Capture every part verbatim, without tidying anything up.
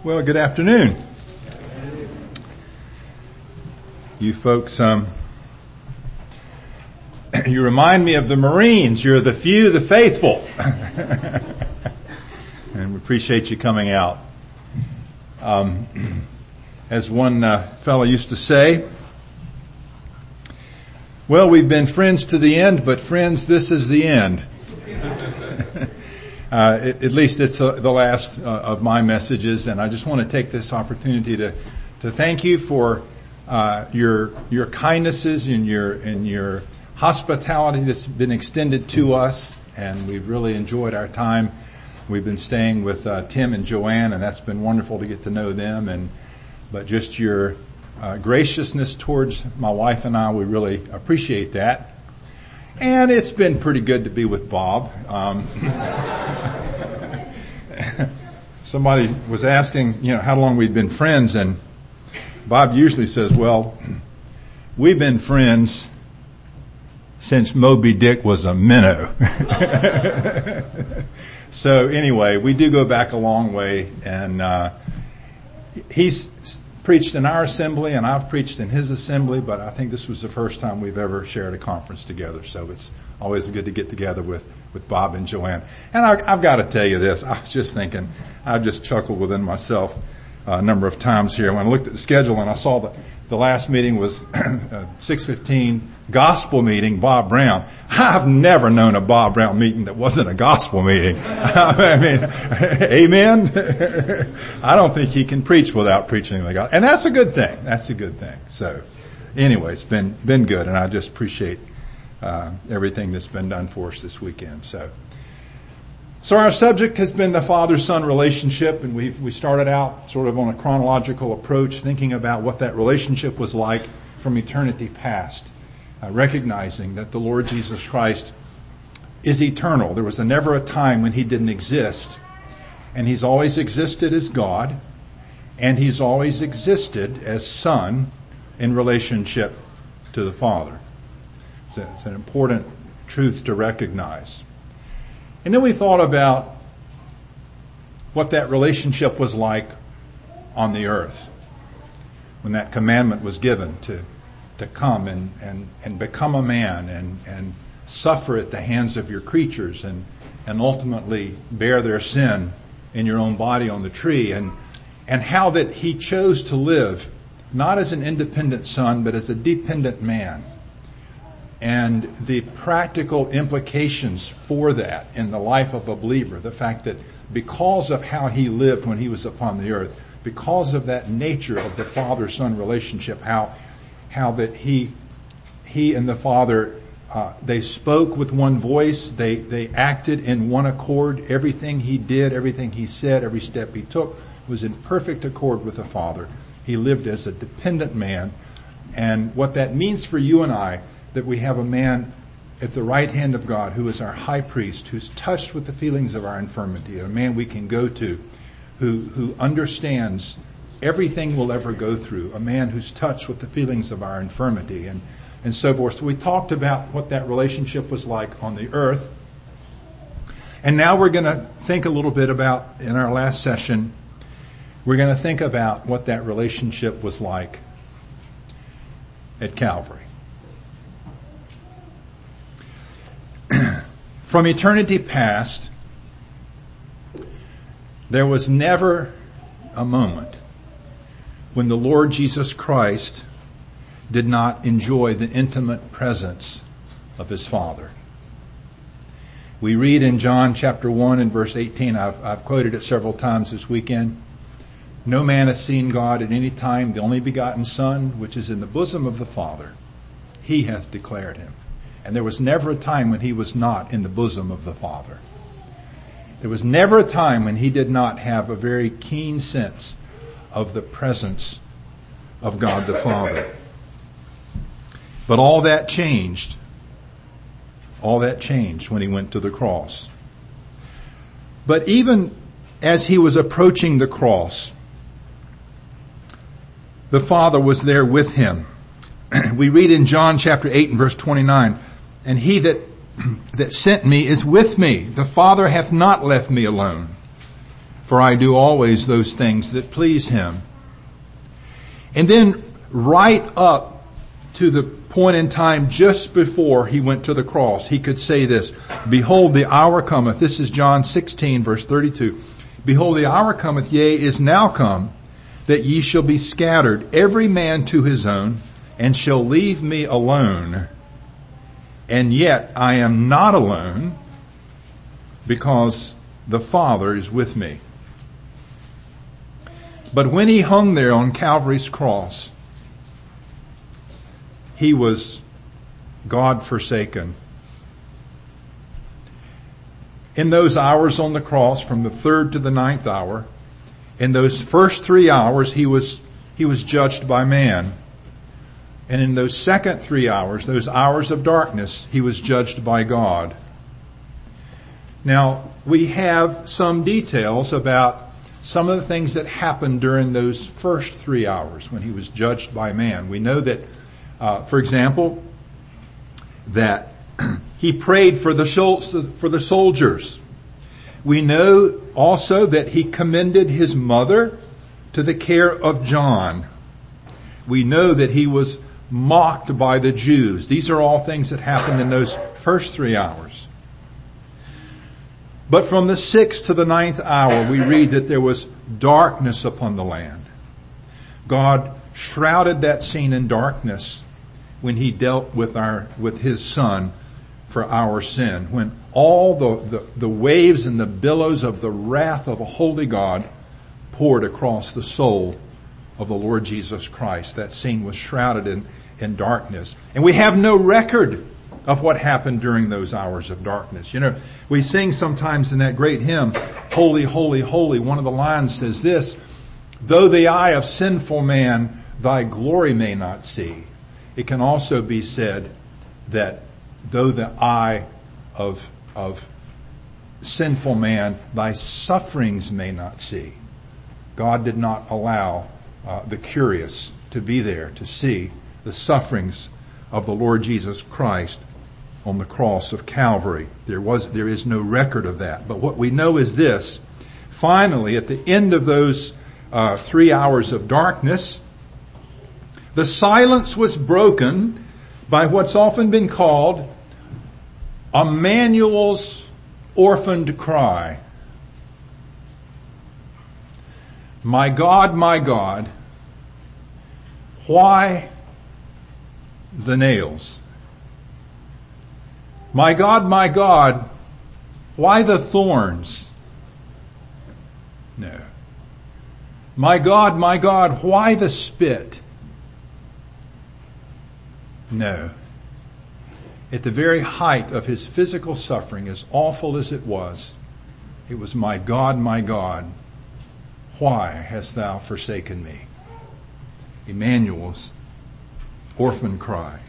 Well, good afternoon. You folks, um, you remind me of the Marines. You're the few, the faithful. And we appreciate you coming out. Um, as one uh, fellow used to say, well, we've been friends to the end, but friends, this is the end. Uh, at, at least it's uh, the last uh, of my messages, and I just want to take this opportunity to to thank you for uh, your your kindnesses and your and your hospitality that's been extended to us, and we've really enjoyed our time. We've been staying with uh, Tim and Joanne, and that's been wonderful to get to know them. And but just your uh, graciousness towards my wife and I, we really appreciate that. And it's been pretty good to be with Bob. Um, somebody was asking, you know, how long we've been friends, and Bob usually says, well, we've been friends since Moby Dick was a minnow. So anyway, we do go back a long way, and uh he's preached in our assembly and I've preached in his assembly, but I think this was the first time we've ever shared a conference together. So it's always good to get together with, with Bob and Joanne. And I, I've got to tell you this. I was just thinking, I've just chuckled within myself a number of times here when I looked at the schedule and I saw that the last meeting was six fifteen gospel meeting, Bob Brown. I've never known a Bob Brown meeting that wasn't a gospel meeting. I mean, amen? I don't think he can preach without preaching the gospel. And that's a good thing. That's a good thing. So anyway, it's been, been good, and I just appreciate uh everything that's been done for us this weekend. So So our subject has been the father-son relationship, and we we started out sort of on a chronological approach, thinking about what that relationship was like from eternity past, uh, recognizing that the Lord Jesus Christ is eternal. There was a, never a time when he didn't exist, and he's always existed as God, and he's always existed as Son in relationship to the Father. It's, a, it's an important truth to recognize. And then we thought about what that relationship was like on the earth when that commandment was given to to come and, and, and become a man and, and suffer at the hands of your creatures and, and ultimately bear their sin in your own body on the tree, and and how that he chose to live not as an independent son but as a dependent man. And the practical implications for that in the life of a believer, the fact that because of how he lived when he was upon the earth, because of that nature of the father-son relationship, how how that he he and the Father, uh, they spoke with one voice, they they acted in one accord. Everything he did, everything he said, every step he took was in perfect accord with the Father. He lived as a dependent man, and what that means for you and I, that we have a man at the right hand of God who is our high priest, who's touched with the feelings of our infirmity, a man we can go to, who who understands everything we'll ever go through, a man who's touched with the feelings of our infirmity, and, and so forth. So we talked about what that relationship was like on the earth. And now we're going to think a little bit about, in our last session, we're going to think about what that relationship was like at Calvary. From eternity past, there was never a moment when the Lord Jesus Christ did not enjoy the intimate presence of his Father. We read in John chapter one and verse eighteen, I've, I've quoted it several times this weekend, no man has seen God at any time, the only begotten Son, which is in the bosom of the Father, he hath declared him. And there was never a time when he was not in the bosom of the Father. There was never a time when he did not have a very keen sense of the presence of God the Father. But all that changed. All that changed when he went to the cross. But even as he was approaching the cross, the Father was there with him. We read in John chapter eight and verse twenty-nine, and he that that sent me is with me. The Father hath not left me alone, for I do always those things that please him. And then right up to the point in time just before he went to the cross, he could say this, behold, the hour cometh. This is John sixteen, verse thirty-two. Behold, the hour cometh, yea, is now come, that ye shall be scattered, every man to his own, and shall leave me alone. And yet I am not alone, because the Father is with me. But when he hung there on Calvary's cross, he was God forsaken. In those hours on the cross, from the third to the ninth hour, in those first three hours, he was, he was judged by man. And in those second three hours, those hours of darkness, he was judged by God. Now, we have some details about some of the things that happened during those first three hours when he was judged by man. We know that, uh, for example, that he prayed for the for the soldiers. We know also that he commended his mother to the care of John. We know that he was mocked by the Jews. These are all things that happened in those first three hours. But from the sixth to the ninth hour, we read that there was darkness upon the land. God shrouded that scene in darkness when he dealt with our, with his son for our sin. When all the, the, the waves and the billows of the wrath of a holy God poured across the soul of the Lord Jesus Christ. That scene was shrouded in, in darkness. And we have no record of what happened during those hours of darkness. You know, we sing sometimes in that great hymn, Holy, Holy, Holy. One of the lines says this, though the eye of sinful man thy glory may not see. It can also be said that though the eye of, of sinful man thy sufferings may not see. God did not allow uh, the curious to be there to see the sufferings of the Lord Jesus Christ on the cross of Calvary. There was, there is no record of that. But what we know is this. Finally, at the end of those uh, three hours of darkness, the silence was broken by what's often been called Emmanuel's orphaned cry. My God, my God, why the nails? My God, my God, why the thorns? No. My God, my God, why the spit? No. At the very height of his physical suffering, as awful as it was, it was, my God, my God, why hast thou forsaken me? Emmanuel's orphan cry.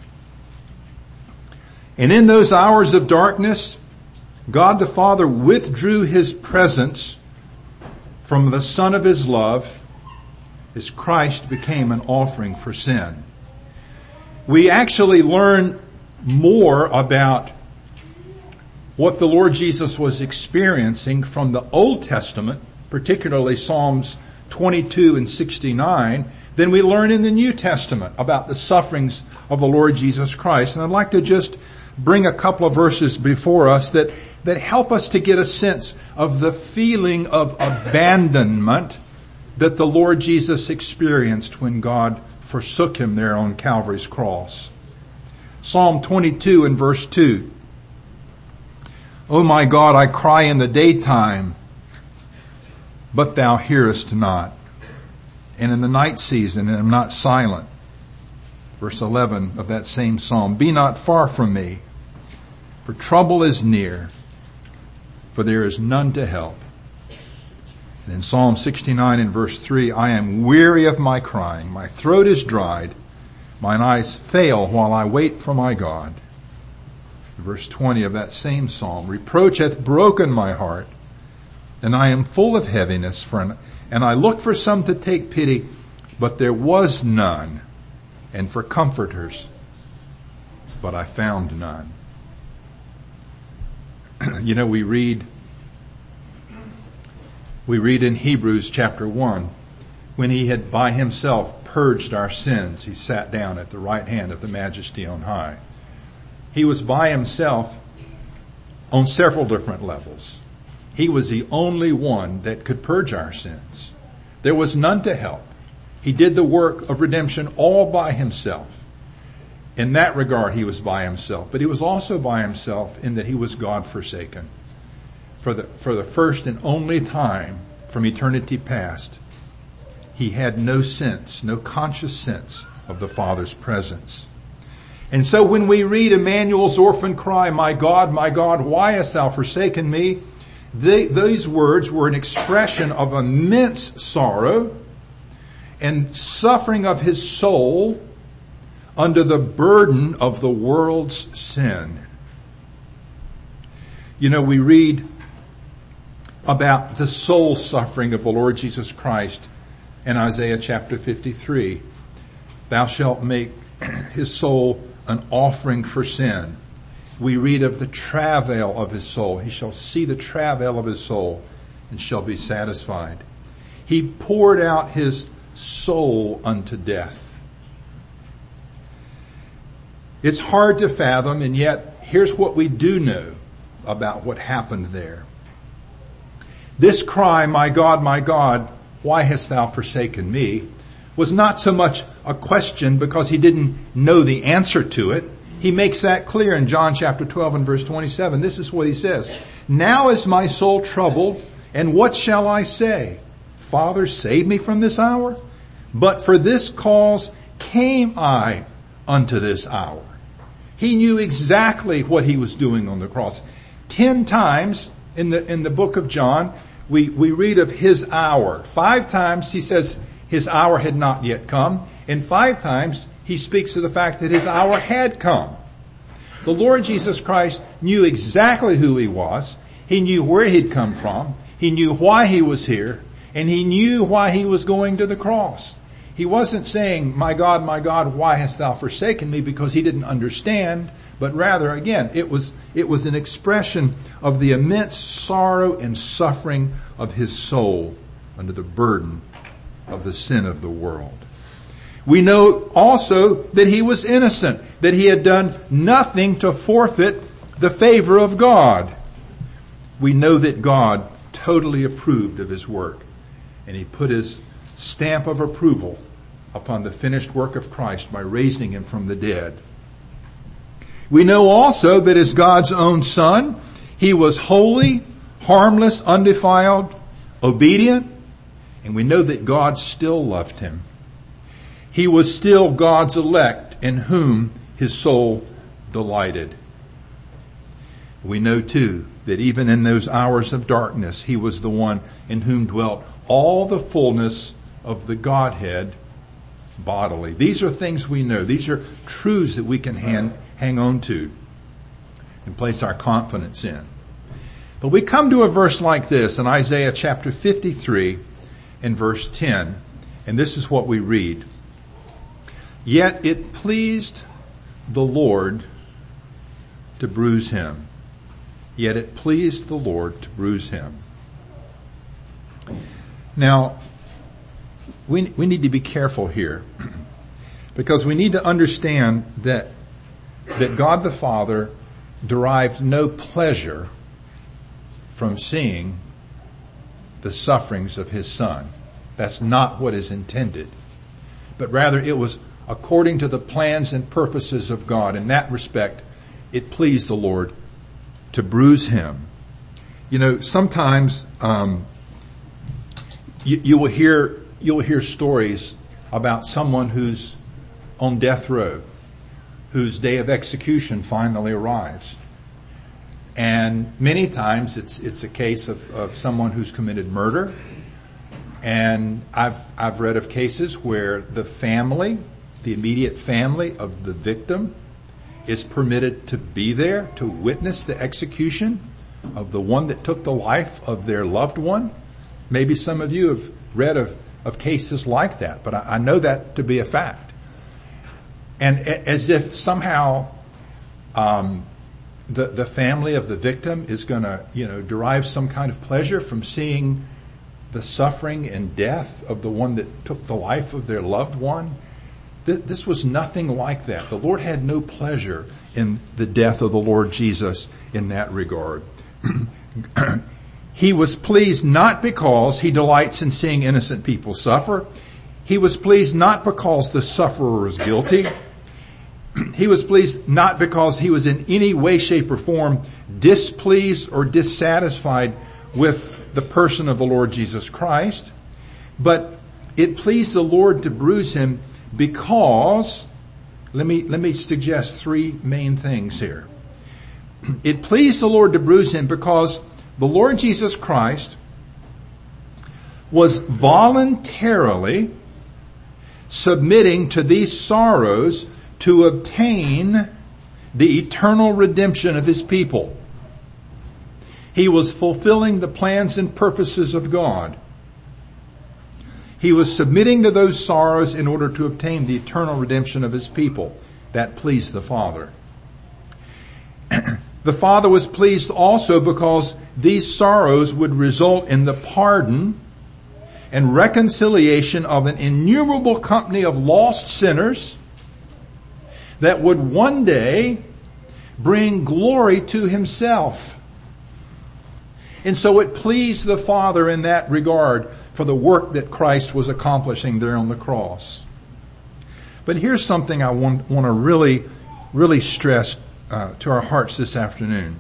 And in those hours of darkness, God the Father withdrew his presence from the Son of his love as Christ became an offering for sin. We actually learn more about what the Lord Jesus was experiencing from the Old Testament, particularly Psalms twenty-two and sixty-nine, than we learn in the New Testament about the sufferings of the Lord Jesus Christ. And I'd like to just bring a couple of verses before us that, that help us to get a sense of the feeling of abandonment that the Lord Jesus experienced when God forsook him there on Calvary's cross. Psalm twenty-two and verse two. O my God, I cry in the daytime, but thou hearest not. And in the night season, and am not silent. Verse eleven of that same psalm. Be not far from me, for trouble is near, for there is none to help. And in Psalm sixty-nine and verse three, I am weary of my crying. My throat is dried. Mine eyes fail while I wait for my God. Verse twenty of that same psalm. Reproach hath broken my heart, and I am full of heaviness. For an, and I looked for some to take pity, but there was none. And for comforters, but I found none. You know, we read We read in Hebrews chapter one, when he had by himself purged our sins, he sat down at the right hand of the Majesty on high. He was by himself on several different levels. He was the only one that could purge our sins. There was none to help. He did the work of redemption all by himself. In that regard, he was by himself. But he was also by himself in that he was God forsaken. For the, for the first and only time from eternity past, he had no sense, no conscious sense of the Father's presence. And so when we read Emmanuel's orphan cry, "My God, my God, why hast thou forsaken me?" They, those words were an expression of immense sorrow and suffering of his soul under the burden of the world's sin. You know, we read about the soul suffering of the Lord Jesus Christ in Isaiah chapter fifty-three. Thou shalt make his soul an offering for sin. We read of the travail of his soul. He shall see the travail of his soul and shall be satisfied. He poured out his soul unto death. It's hard to fathom, and yet here's what we do know about what happened there. This cry, "My God, my God, why hast thou forsaken me?" was not so much a question because he didn't know the answer to it. He makes that clear in John chapter twelve and verse twenty-seven. This is what he says. "Now is my soul troubled, and what shall I say? Father, save me from this hour? But for this cause came I unto this hour." He knew exactly what he was doing on the cross. Ten times in the, in the book of John, we, we read of his hour. Five times he says his hour had not yet come. And five times he speaks of the fact that his hour had come. The Lord Jesus Christ knew exactly who he was. He knew where he'd come from. He knew why he was here. And he knew why he was going to the cross. He wasn't saying, "My God, my God, why hast thou forsaken me?" because he didn't understand, but rather, again, it was, it was an expression of the immense sorrow and suffering of his soul under the burden of the sin of the world. We know also that he was innocent, that he had done nothing to forfeit the favor of God. We know that God totally approved of his work, and he put his stamp of approval upon the finished work of Christ by raising him from the dead. We know also that as God's own Son, he was holy, harmless, undefiled, obedient, and we know that God still loved him. He was still God's elect in whom his soul delighted. We know too that even in those hours of darkness, he was the one in whom dwelt all the fullness of the Godhead bodily. These are things we know. These are truths that we can hang, hang on to and place our confidence in. But we come to a verse like this in Isaiah chapter fifty-three and verse ten, and this is what we read. "Yet it pleased the Lord to bruise him. Yet it pleased the Lord to bruise him." Now, we, we need to be careful here because we need to understand that, that God the Father derived no pleasure from seeing the sufferings of his Son. That's not what is intended. But rather it was according to the plans and purposes of God. In that respect, it pleased the Lord to bruise him. You know, sometimes um, you, you will hear you will hear stories about someone who's on death row, whose day of execution finally arrives. And many times it's it's a case of, of someone who's committed murder. And I've I've read of cases where the family, the immediate family of the victim, is permitted to be there to witness the execution of the one that took the life of their loved one. Maybe some of you have read of, of cases like that, but I, I know that to be a fact. And as if somehow um, the the family of the victim is going to, you know, derive some kind of pleasure from seeing the suffering and death of the one that took the life of their loved one. This was nothing like that. The Lord had no pleasure in the death of the Lord Jesus in that regard. He was pleased not because he delights in seeing innocent people suffer. He was pleased not because the sufferer is guilty. He was pleased not because he was in any way, shape, or form displeased or dissatisfied with the person of the Lord Jesus Christ. But it pleased the Lord to bruise him because, let me, let me suggest three main things here. It pleased the Lord to bruise him because the Lord Jesus Christ was voluntarily submitting to these sorrows to obtain the eternal redemption of his people. He was fulfilling the plans and purposes of God. He was submitting to those sorrows in order to obtain the eternal redemption of his people. That pleased the Father. The Father was pleased also because these sorrows would result in the pardon and reconciliation of an innumerable company of lost sinners that would one day bring glory to himself. And so it pleased the Father in that regard for the work that Christ was accomplishing there on the cross. But here's something I want, want to really, really stress uh, to our hearts this afternoon.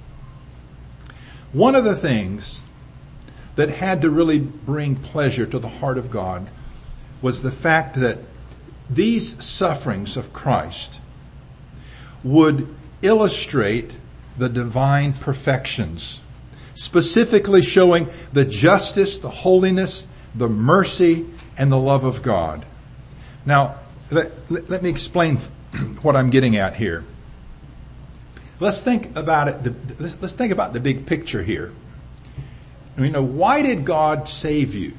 One of the things that had to really bring pleasure to the heart of God was the fact that these sufferings of Christ would illustrate the divine perfections, specifically showing the justice, the holiness, the mercy, and the love of God. Now, let, let, let me explain what I'm getting at here. Let's think about it. The, let's, let's think about the big picture here. You know, why did God save you?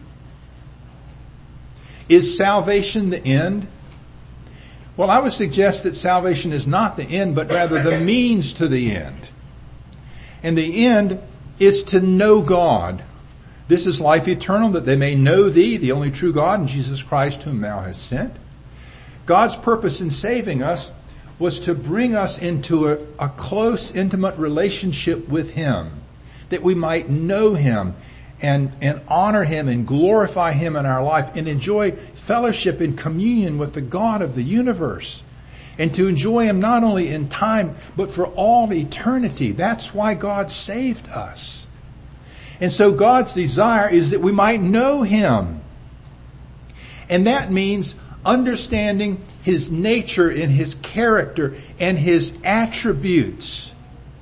Is salvation the end? Well, I would suggest that salvation is not the end, but rather the means to the end. And the end is to know God. This is life eternal, that they may know thee, the only true God, and Jesus Christ whom thou hast sent. God's purpose in saving us was to bring us into a, a close, intimate relationship with him, that we might know him and, and honor him and glorify him in our life and enjoy fellowship and communion with the God of the universe. And to enjoy him not only in time, but for all eternity. That's why God saved us. And so God's desire is that we might know him. And that means understanding his nature and his character and his attributes.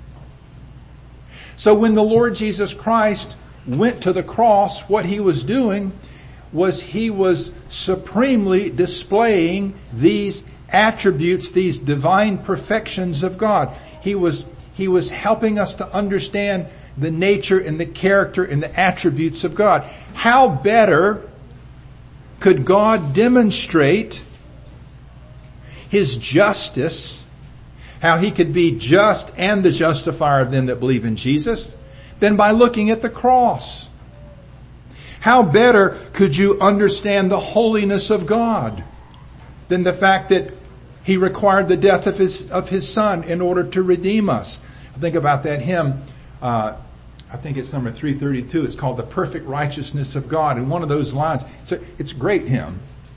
So when the Lord Jesus Christ went to the cross, what he was doing was he was supremely displaying these attributes, these divine perfections of God. He was, he was helping us to understand the nature and the character and the attributes of God. How better could God demonstrate his justice, how he could be just and the justifier of them that believe in Jesus, than by looking at the cross? How better could you understand the holiness of God than the fact that he required the death of his of his son in order to redeem us? I think about that hymn. Uh, I think it's number three thirty-two. It's called "The Perfect Righteousness of God." And one of those lines, it's a, it's a great hymn.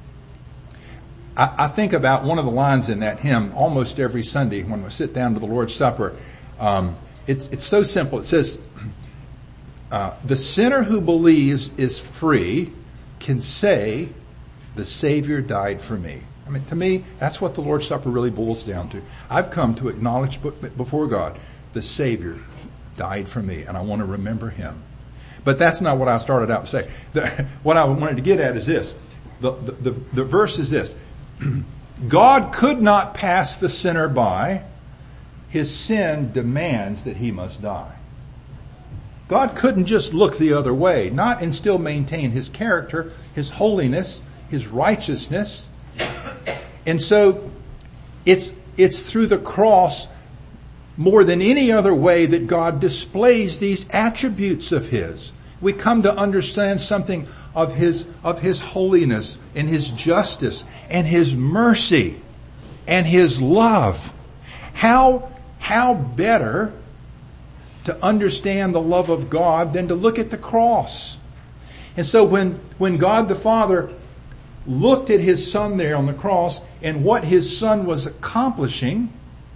I, I think about one of the lines in that hymn almost every Sunday when we sit down to the Lord's Supper. Um, it's it's so simple. It says, uh, "The sinner who believes is free can say, 'The Savior died for me.'" I mean, to me, that's what the Lord's Supper really boils down to. I've come to acknowledge before God, the Savior died for me, and I want to remember him. But that's not what I started out to say. The, what I wanted to get at is this. The, the, the, the verse is this. God could not pass the sinner by. His sin demands that he must die. God couldn't just look the other way, not and still maintain his character, his holiness, his righteousness. And so it's, it's through the cross more than any other way that God displays these attributes of his. we come to understand something of His, of His holiness and His justice and His mercy and His love. How, how better to understand the love of God than to look at the cross? And so when, when God the Father looked at His Son there on the cross and what His Son was accomplishing,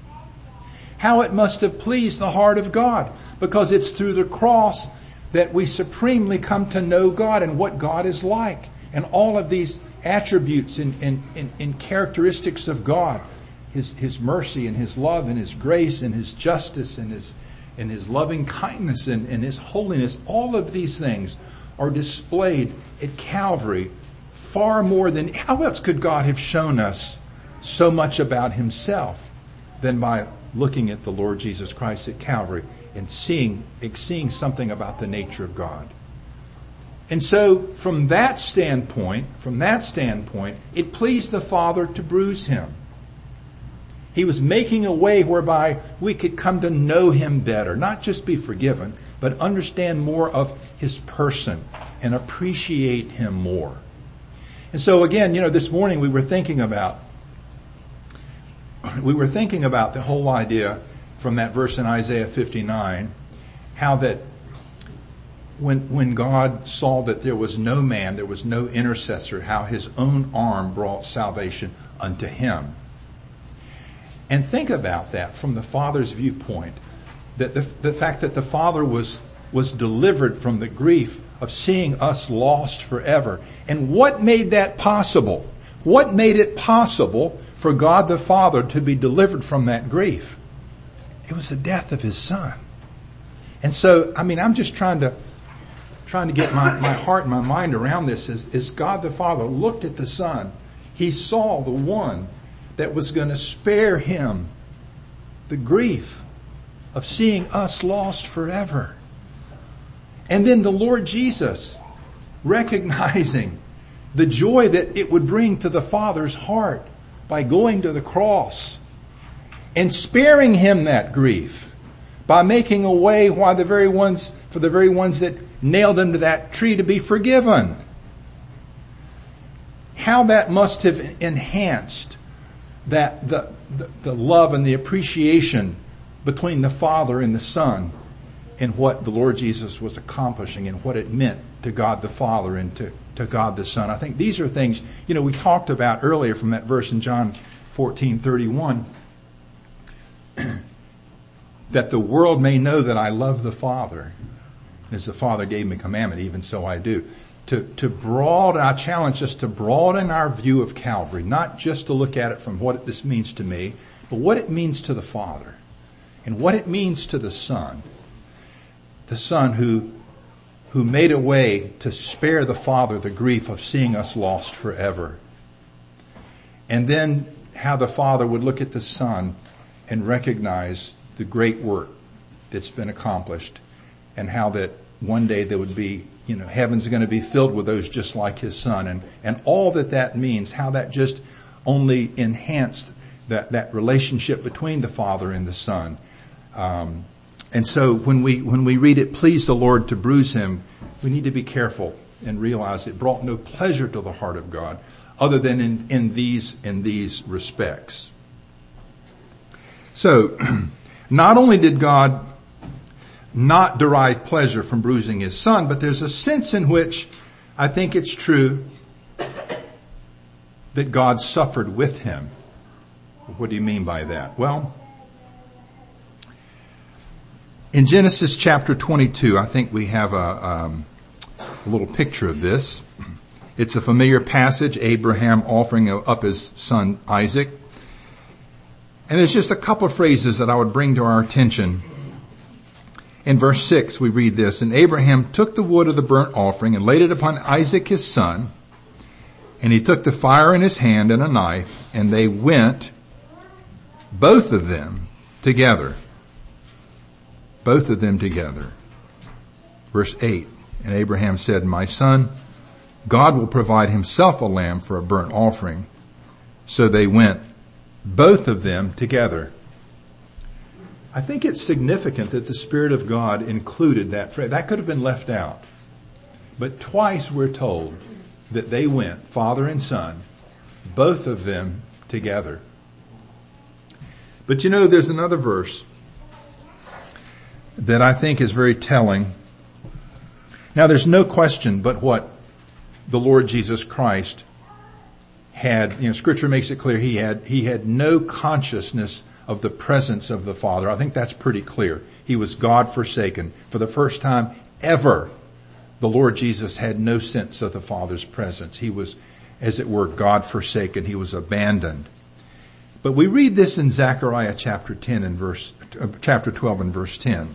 how it must have pleased the heart of God, because it's through the cross that we supremely come to know God and what God is like, and all of these attributes and, and, and, and characteristics of God, His, His mercy and His love and His grace and His justice and His, and His loving kindness and, and His holiness. All of these things are displayed at Calvary far more than, how else could God have shown us so much about Himself than by looking at the Lord Jesus Christ at Calvary and seeing, seeing something about the nature of God. And so from that standpoint, from that standpoint, it pleased the Father to bruise Him. He was making a way whereby we could come to know Him better, not just be forgiven, but understand more of His person and appreciate Him more. And so again, you know, this morning we were thinking about, we were thinking about the whole idea from that verse in Isaiah fifty-nine, how that when, when God saw that there was no man, there was no intercessor, how His own arm brought salvation unto Him. And think about that from the Father's viewpoint, that the, the fact that the Father was, was delivered from the grief of seeing us lost forever. And what made that possible? What made it possible for God the Father to be delivered from that grief? It was the death of His Son. And so, I mean, I'm just trying to, trying to get my, my heart and my mind around this. As, as God the Father looked at the Son, He saw the one that was going to spare Him the grief of seeing us lost forever. And then the Lord Jesus, recognizing the joy that it would bring to the Father's heart by going to the cross and sparing Him that grief by making a way why the very ones, for the very ones that nailed Him to that tree to be forgiven. How that must have enhanced that the, the, the love and the appreciation between the Father and the Son and what the Lord Jesus was accomplishing and what it meant to God the Father and to, to God the Son. I think these are things, you know, we talked about earlier from that verse in John fourteen thirty-one, that the world may know that I love the Father. As the Father gave me a commandment, even so I do. To, to broaden, I challenge us to broaden our view of Calvary, not just to look at it from what this means to me, but what it means to the Father and what it means to the Son. The Son who, who made a way to spare the Father the grief of seeing us lost forever. And then how the Father would look at the Son and recognize the great work that's been accomplished, and how that one day there would be, you know, heaven's going to be filled with those just like His Son, and, and all that that means, how that just only enhanced that, that relationship between the Father and the Son. Um, and so when we, when we read it, please the Lord to bruise Him, we need to be careful and realize it brought no pleasure to the heart of God other than in, in these, in these respects. So, not only did God not derive pleasure from bruising His Son, but there's a sense in which I think it's true that God suffered with Him. What do you mean by that? Well, in Genesis chapter twenty-two, I think we have a, um, a little picture of this. It's a familiar passage, Abraham offering up his son Isaac. And there's just a couple of phrases that I would bring to our attention. In verse six, we read this, and Abraham took the wood of the burnt offering and laid it upon Isaac his son, and he took the fire in his hand and a knife, and they went, both of them, together. Both of them together. Verse eight, and Abraham said, my son, God will provide Himself a lamb for a burnt offering. So they went, both of them together. I think it's significant that the Spirit of God included that phrase. That could have been left out. But twice we're told that they went, Father and Son, both of them together. But you know, there's another verse that I think is very telling. Now, there's no question but what the Lord Jesus Christ had, you know, Scripture makes it clear he had, he had no consciousness of the presence of the Father. I think that's pretty clear. He was God forsaken. For the first time ever, the Lord Jesus had no sense of the Father's presence. He was, as it were, God forsaken. He was abandoned. But we read this in Zechariah chapter ten and verse, uh, chapter twelve and verse ten.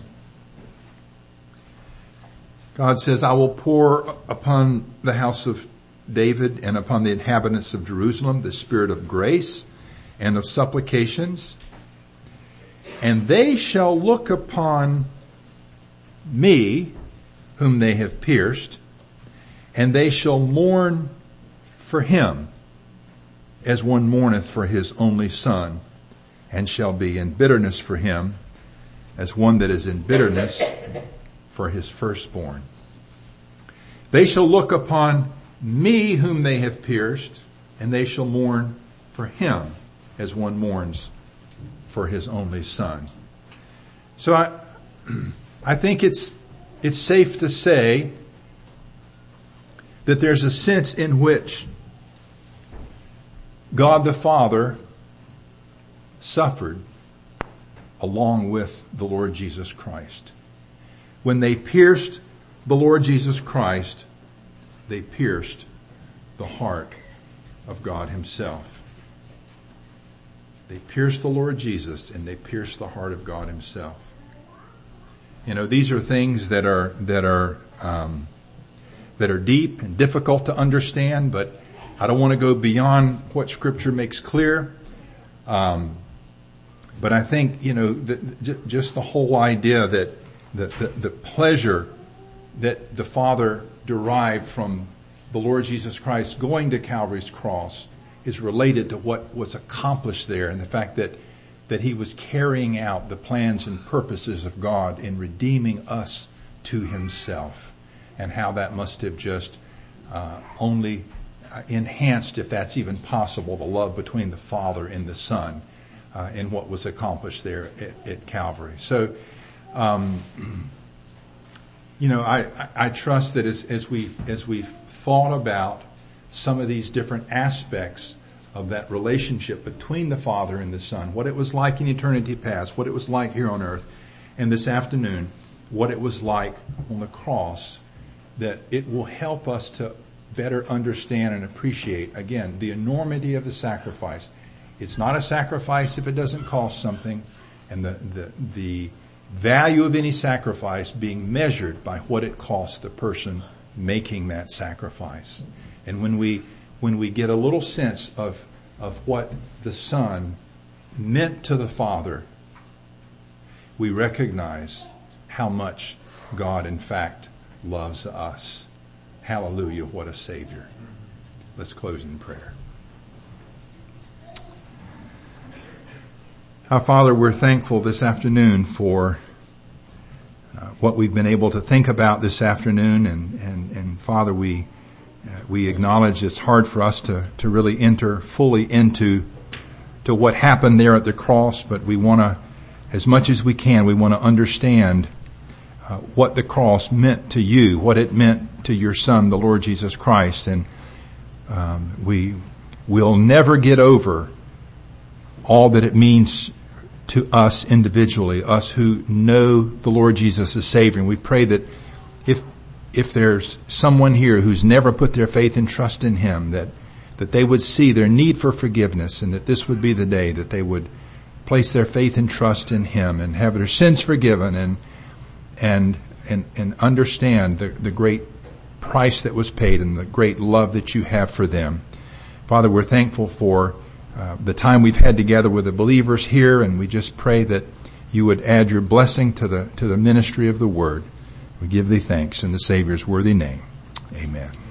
God says, I will pour upon the house of David and upon the inhabitants of Jerusalem the spirit of grace and of supplications, and they shall look upon me, whom they have pierced, and they shall mourn for him as one mourneth for his only son, and shall be in bitterness for him as one that is in bitterness for his firstborn. They shall look upon me whom they have pierced, and they shall mourn for him as one mourns for his only son. So I, I think it's, it's safe to say that there's a sense in which God the Father suffered along with the Lord Jesus Christ. When they pierced the Lord Jesus Christ, they pierced the heart of God himself. They pierced the Lord Jesus and they pierced the heart of God himself. You know, these are things that are, that are, um, that are deep and difficult to understand, but I don't want to go beyond what Scripture makes clear. Um, but I think, you know, the, just the whole idea that the, the, the pleasure that the Father derived from the Lord Jesus Christ going to Calvary's cross is related to what was accomplished there, and the fact that that he was carrying out the plans and purposes of God in redeeming us to himself, and how that must have just uh, only enhanced, if that's even possible, the love between the Father and the Son uh, in what was accomplished there at, at Calvary. So, um, you know, I, I trust that as, as we as we've thought about some of these different aspects of that relationship between the Father and the Son, what it was like in eternity past, what it was like here on earth, and this afternoon, what it was like on the cross, that it will help us to better understand and appreciate, again, the enormity of the sacrifice. It's not a sacrifice if it doesn't cost something, and the, the, the value of any sacrifice being measured by what it costs the person making that sacrifice. And when we, when we get a little sense of, of what the Son meant to the Father, we recognize how much God, in fact, loves us. Hallelujah, what a Savior. Let's close in prayer. Our Father, we're thankful this afternoon for uh, what we've been able to think about this afternoon. And, and, and Father, we uh, we acknowledge it's hard for us to, to really enter fully into to what happened there at the cross, but we want to, as much as we can, we want to understand uh, what the cross meant to you, what it meant to your Son, the Lord Jesus Christ. And um, we will never get over all that it means to us individually, us who know the Lord Jesus as Savior. And we pray that if if there's someone here who's never put their faith and trust in Him, that that they would see their need for forgiveness, and that this would be the day that they would place their faith and trust in Him and have their sins forgiven, and and and, and understand the, the great price that was paid and the great love that you have for them. Father, we're thankful for Uh, the time we've had together with the believers here, and we just pray that you would add your blessing to the to the ministry of the Word. We give thee thanks in the Savior's worthy name. Amen.